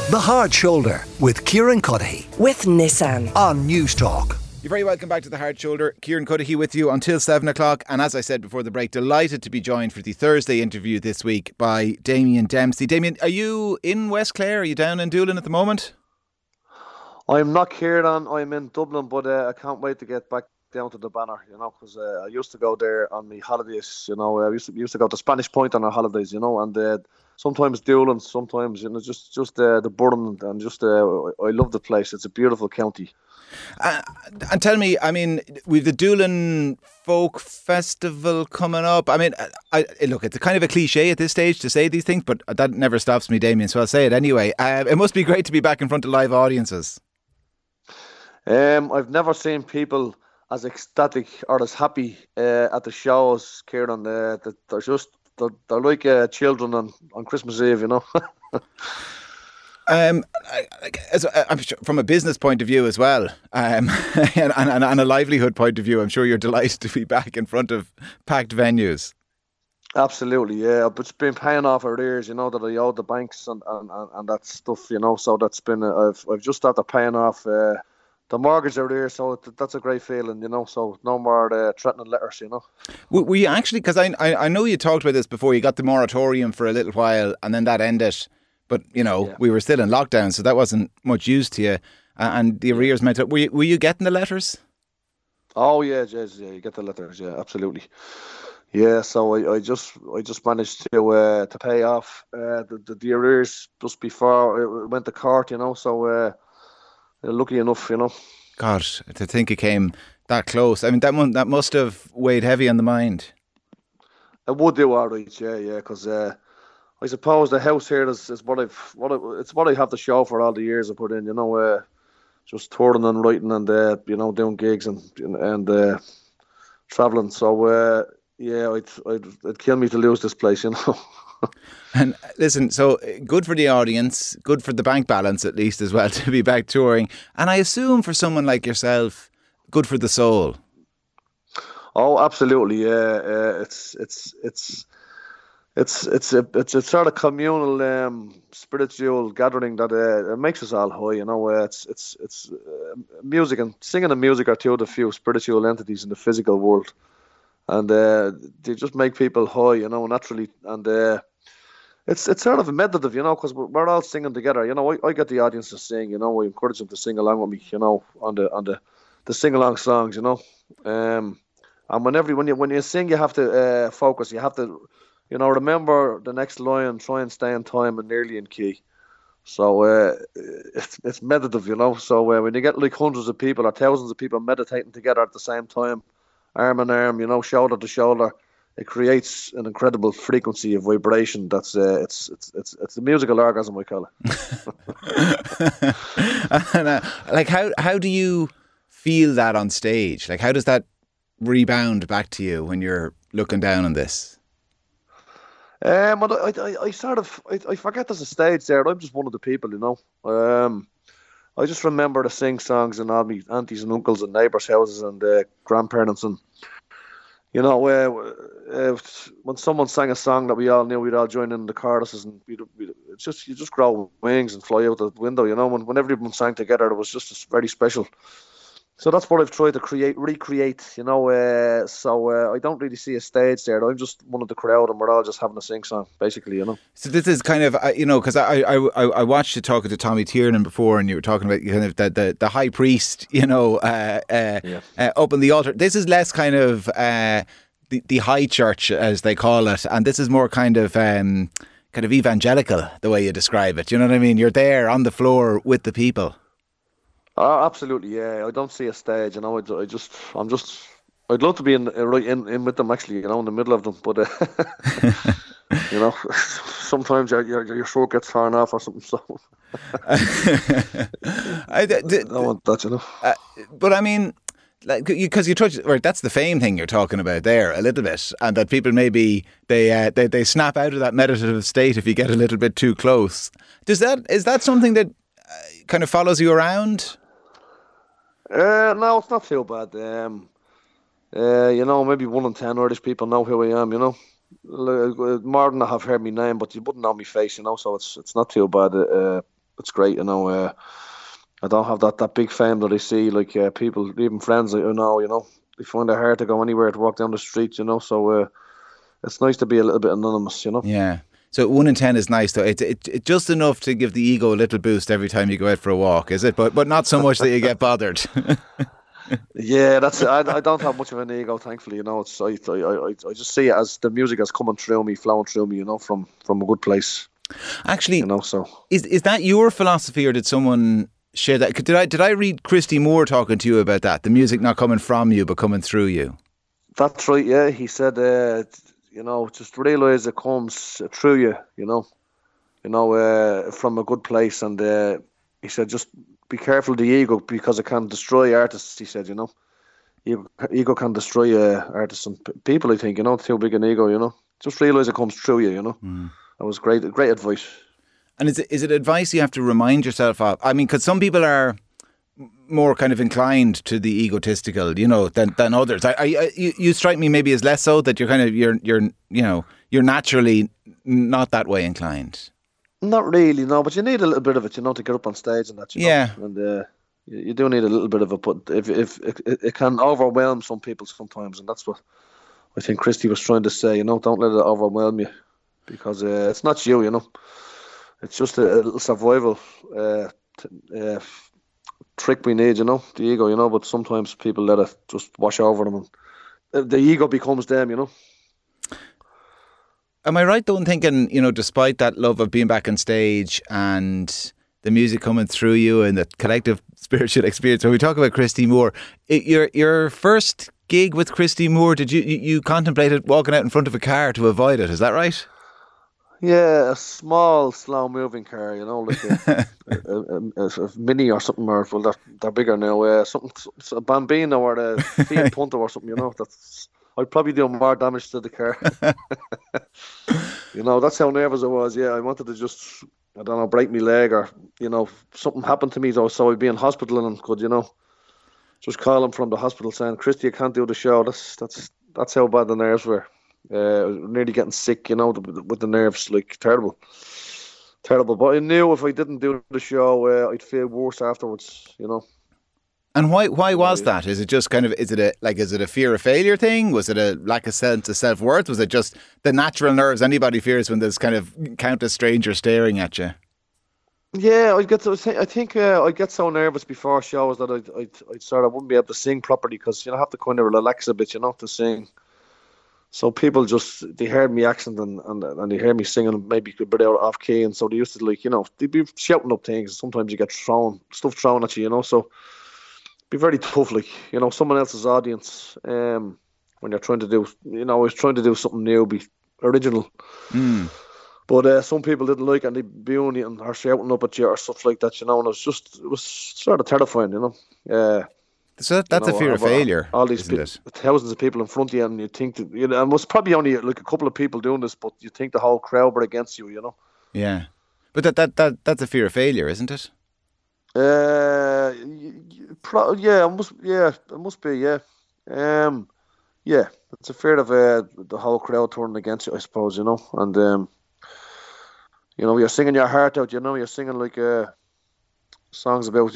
The Hard Shoulder with Kieran Cuddihy with Nissan on News Talk. You're very welcome back to The Hard Shoulder. Kieran Cuddihy with you until 7 o'clock. And as I said before the break, delighted to be joined for the Thursday interview this week by Damien Dempsey. Damien, are you in West Clare? Are you down in Doolin at the moment? I'm not Kieran, I'm in Dublin, but I can't wait to get back down to the Banner, because I used to go there on my holidays, I used to go to Spanish Point on our holidays, and sometimes Doolin, sometimes, just the Burren, and I love the place. It's a beautiful county. And tell me, we've the Doolin Folk Festival coming up. Look, it's a kind of a cliche at this stage to say these things, but that never stops me, Damien, so I'll say it anyway. It must be great to be back in front of live audiences. I've never seen people as ecstatic or as happy at the shows, Kieran. They're like children on Christmas Eve, I'm sure from a business point of view as well, and a livelihood point of view, I'm sure you're delighted to be back in front of packed venues. Absolutely, yeah. But it's been paying off our ears, that I owed the banks and that stuff, So that's been I've just started paying off the mortgage out there, so that's a great feeling, So no more threatening letters, Were you actually? Because I know you talked about this before. You got the moratorium for a little while, and then that ended. But, we were still in lockdown, so that wasn't much use to you. And the arrears meant... Were you getting the letters? Oh, yeah, you get the letters, yeah, absolutely. Yeah, so I just managed to pay off the arrears just before it went to court, so lucky enough, God, to think it came that close. That must have weighed heavy on the mind. It would do all right, yeah, because... I suppose the house here is what I have to show for all the years I put in, just touring and writing and doing gigs and traveling. So it'd kill me to lose this place, And listen, so good for the audience, good for the bank balance at least as well to be back touring, and I assume for someone like yourself, good for the soul. Oh, absolutely, yeah. It's a sort of communal, spiritual gathering that it makes us all high. It's music and singing and music are two of the few spiritual entities in the physical world, and they just make people high, naturally. And it's sort of meditative, because we're all singing together. I get the audience to sing. I encourage them to sing along with me, on the sing along songs, And when you sing, you have to focus. You have to. Remember the next line, try and stay in time and nearly in key. So it's meditative, So when you get like hundreds of people or thousands of people meditating together at the same time, arm in arm, shoulder to shoulder, it creates an incredible frequency of vibration. That's it's a musical orgasm, we call it. And, how do you feel that on stage? Like, how does that rebound back to you when you're looking down on this? I forget there's a stage there. I'm just one of the people, I just remember to sing songs in all my aunties and uncles and neighbours' houses and grandparents, and when someone sang a song that we all knew, we'd all join in the choruses, and you just grow wings and fly out the window. When everyone sang together, it was just very special. So that's what I've tried to recreate, so I don't really see a stage there. I'm just one of the crowd and we're all just having a sing song, basically, So this is kind of, because I watched you talking to Tommy Tiernan before, and you were talking about kind of the high priest, up on the altar. This is less kind of the high church, as they call it, and this is more kind of evangelical, the way you describe it. You know what I mean? You're there on the floor with the people. Oh, absolutely, yeah. I don't see a stage, I'd love to be in with them, actually, in the middle of them, but sometimes your throat gets torn off or something. So I don't want that, But because you touch, right, that's the fame thing you're talking about there a little bit, and that people maybe they snap out of that meditative state if you get a little bit too close. Is that something that kind of follows you around? No, it's not too bad. Maybe 1 in 10 Irish people know who I am. More than I have heard my name, but you wouldn't know my face. So it's not too bad. it's great. I don't have that big fame that I see. Like people, even friends that I know, they find it hard to go anywhere to walk down the street. So it's nice to be a little bit anonymous. Yeah. So 1 in 10 is nice though. It's just enough to give the ego a little boost every time you go out for a walk, is it? But not so much that you get bothered. Yeah, that's it. I don't have much of an ego, thankfully. It's I just see it as the music is coming through me, flowing through me. From a good place. Actually, So is that your philosophy, or did someone share that? Did I read Christy Moore talking to you about that? The music not coming from you but coming through you. That's right. Yeah, he said. Just realise it comes through you. From a good place, and he said just be careful of the ego because it can destroy artists. He said, ego can destroy artists and people. I think too big an ego. Just realise it comes through you. That was great advice. And is it advice you have to remind yourself of? I mean, because some people are more kind of inclined to the egotistical, than others. You strike me maybe as less so, that you're kind of you're naturally not that way inclined. Not really, no. But you need a little bit of it, to get up on stage and that. Yeah. And you do need a little bit of it, but if it can overwhelm some people sometimes, and that's what I think Christy was trying to say. Don't let it overwhelm you, because it's not you. It's just a little survival trick we need, the ego, but sometimes people let it just wash over them and the ego becomes them. Am I right though in thinking, despite that love of being back on stage and the music coming through you and the collective spiritual experience, when we talk about Christy Moore, your first gig with Christy Moore, did you contemplated walking out in front of a car to avoid it, is that right? Yeah, a small, slow-moving car, like a Mini or something, or well, they're bigger now. Something, a Bambino or a Fiat Punto or something, That's I'd probably do more damage to the car. That's how nervous I was. Yeah, I wanted to just, I don't know, break my leg or something happened to me, so I'd be in hospital and could just call him from the hospital saying, "Christy, I can't do the show." That's how bad the nerves were. Nearly getting sick, with the nerves, like terrible. But I knew if I didn't do the show, I'd feel worse afterwards. And why was that? Is it just kind of is it a fear of failure thing? Was it a lack of sense of self-worth? Was it just the natural nerves anybody fears when there's kind of countless strangers staring at you? Yeah, I think I'd get so nervous before shows that I'd sort of wouldn't be able to sing properly, because I have to kind of relax a bit, to sing. So people they heard me accent and they heard me singing maybe a bit out off key, and so they used to they'd be shouting up things. Sometimes you get stuff thrown at you, so it'd be very tough, someone else's audience. When you're trying to do, I was trying to do something new, be original. But some people didn't like it, and they'd be on you or shouting up at you or stuff like that, and it was sort of terrifying, So that's a fear of failure. All these thousands of people in front of you, and you think that, and it was probably only like a couple of people doing this, but you think the whole crowd were against you, Yeah, but that's a fear of failure, isn't it? Yeah, it must be, yeah. Yeah, it's a fear of the whole crowd turning against you, I suppose, and you're singing your heart out, you're singing like songs about,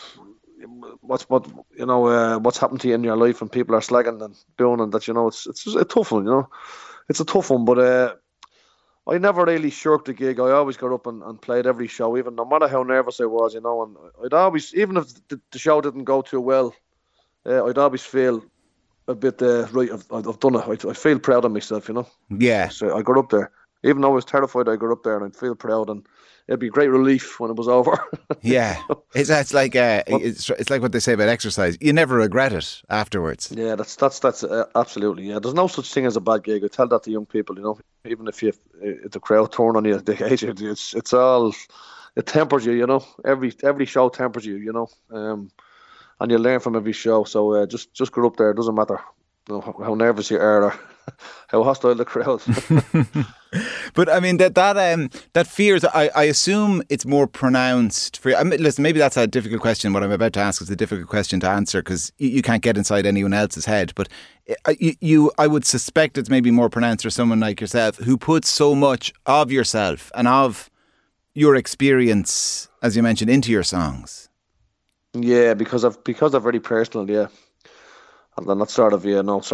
what's happened to you in your life, and people are slagging and doing, and that, it's a tough one, it's a tough one, but I never really shirked the gig. I always got up and played every show, even no matter how nervous I was, and I'd always, even if the show didn't go too well, I'd always feel a bit right, I've done it. I feel proud of myself, Yeah. So I got up there, even though I was terrified. I got up there and I'd feel proud, and it'd be great relief when it was over. Yeah, it's like it's like what they say about exercise. You never regret it afterwards. Yeah, that's absolutely. Yeah, there's no such thing as a bad gig. I tell that to young people. Even if the crowd turn on you, they hate you. It's all, it tempers you. Every show tempers you. And you learn from every show. So just go up there. It doesn't matter how nervous you are or how hostile the crowd. But I mean that fear is, I assume it's more pronounced for you. I mean, listen, maybe that's a difficult question. What I'm about to ask is a difficult question to answer, because you can't get inside anyone else's head. But I would suspect it's maybe more pronounced for someone like yourself, who puts so much of yourself and of your experience as you mentioned, into your songs. Yeah, because they're very personal. Yeah, and then that sort of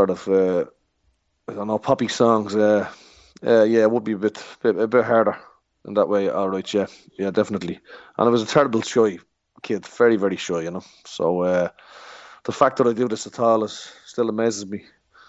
I don't know, poppy songs. Yeah, it would be a bit harder in that way. All right, yeah, definitely. And I was a terrible shy kid, very, very shy, So the fact that I do this at all still amazes me.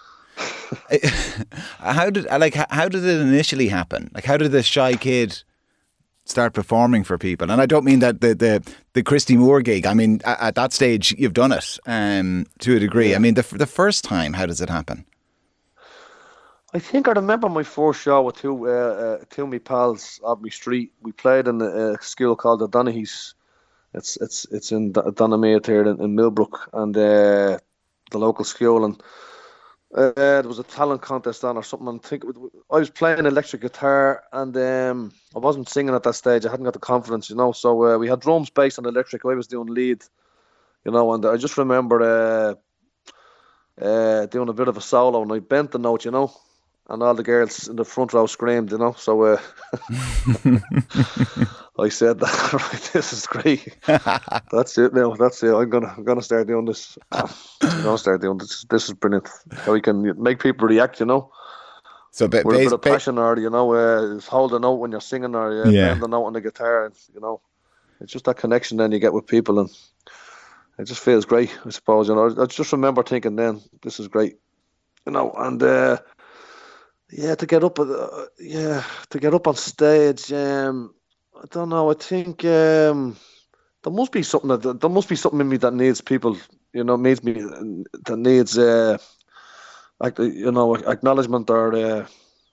How did it initially happen? Like, how did the shy kid start performing for people? And I don't mean that the Christy Moore gig. I mean, at that stage, you've done it to a degree. Yeah. I mean, the first time, how does it happen? I think I remember my first show with two of my pals off my street. We played in a school called the Donaghy's. It's in Donaghmede here in Millbrook, and the local school. And there was a talent contest on or something. And I was playing electric guitar, and I wasn't singing at that stage. I hadn't got the confidence, So we had drums, bass, and electric. I was doing lead, And I just remember doing a bit of a solo, and I bent the note, And all the girls in the front row screamed, So I said, "Right, this is great. That's it now. That's it. I'm gonna start doing this. I'm gonna start doing this. This is brilliant. How we can make people react, So with a bit of passion, or hold a note when you're singing, or bend the note on the guitar. And, it's just that connection then you get with people, and it just feels great. I suppose. I just remember thinking then, this is great, and. To get up, on stage. I don't know. I think there must be something in me that needs people. Needs me that needs acknowledgement or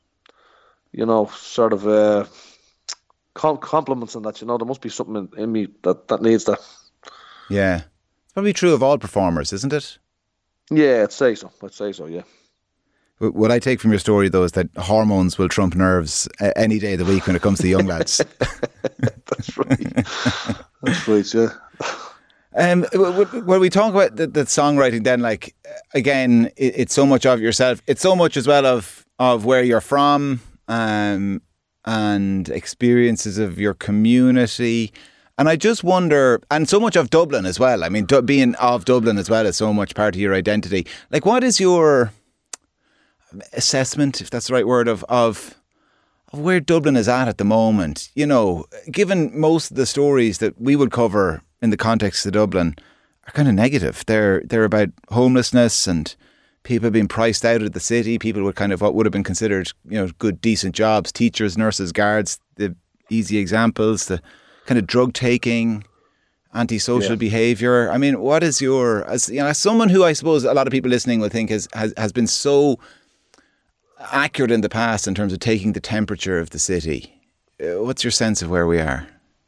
sort of compliments and that. There must be something in me that needs that. Yeah, it's probably true of all performers, isn't it? Yeah, I'd say so. Yeah. What I take from your story, though, is that hormones will trump nerves any day of the week when it comes to young lads. That's right. That's right, yeah. When we talk about the songwriting, then, like, again, it's so much of yourself. It's so much as well of where you're from and experiences of your community. And I just wonder, and so much of Dublin as well. I mean, being of Dublin as well is so much part of your identity. Like, what is your assessment, if that's the right word, of where Dublin is at the moment? Given most of the stories that we would cover in the context of Dublin are kind of negative. They're about homelessness and people being priced out of the city, people with kind of what would have been considered, good, decent jobs, teachers, nurses, guards, the easy examples, the kind of drug taking, antisocial behaviour. I mean, what is as someone who I suppose a lot of people listening will think has been so accurate in the past in terms of taking the temperature of the city. What's your sense of where we are?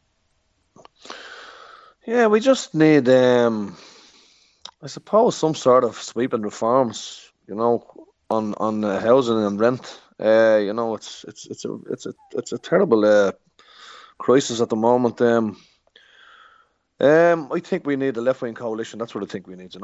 Yeah, we just need, I suppose, some sort of sweeping reforms, on housing and rent. It's a terrible crisis at the moment. I think we need a left-wing coalition. That's what I think we need.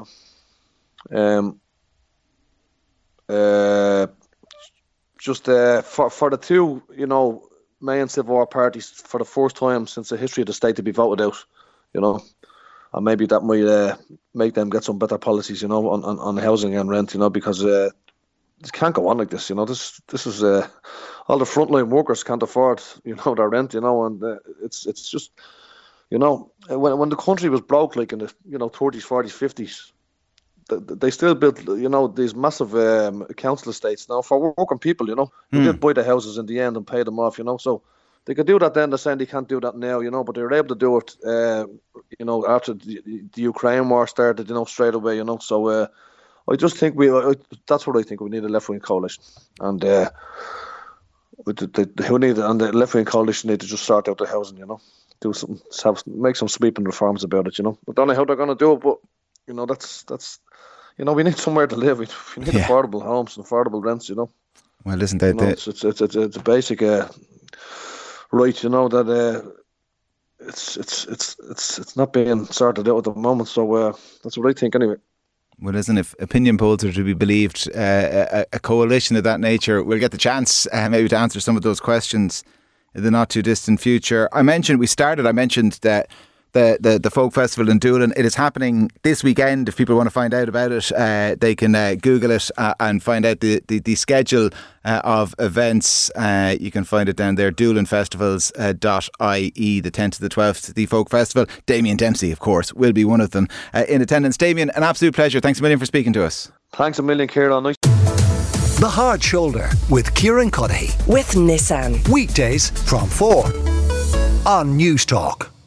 Just for the two, main civil war parties for the first time since the history of the state to be voted out, and maybe that might make them get some better policies, on housing and rent, because it can't go on like this. This is all the frontline workers can't afford, their rent, and it's just, when the country was broke, like in the 30s, 40s, 50s. They still built, these massive council estates now for working people, They did buy the houses in the end and pay them off, So they could do that then. They're saying they can't do that now, but they were able to do it, after the Ukraine war started, straight away, So I just think that's what I think. We need a left-wing coalition. And the left-wing coalition need to just sort out the housing, Do something, make some sweeping reforms about it, I don't know how they're going to do it, but, that's... we need somewhere to live. We need affordable homes and affordable rents. Well, listen, it's a basic right. That it's not being sorted out at the moment. So that's what I think, anyway. Well, listen, if opinion polls are to be believed, a coalition of that nature will get the chance maybe to answer some of those questions in the not too distant future. I mentioned that the folk festival in Doolin. It is happening this weekend. If people want to find out about it, they can Google it and find out the schedule of events. You can find it down there, doolinfestivals.ie, the 10th to the 12th, the folk festival. Damien Dempsey, of course, will be one of them in attendance. Damien, an absolute pleasure. Thanks a million for speaking to us. Thanks a million, Ciarán. Nice. The Hard Shoulder with Ciarán Cuddihy. With Nissan. Weekdays from 4 on News Talk.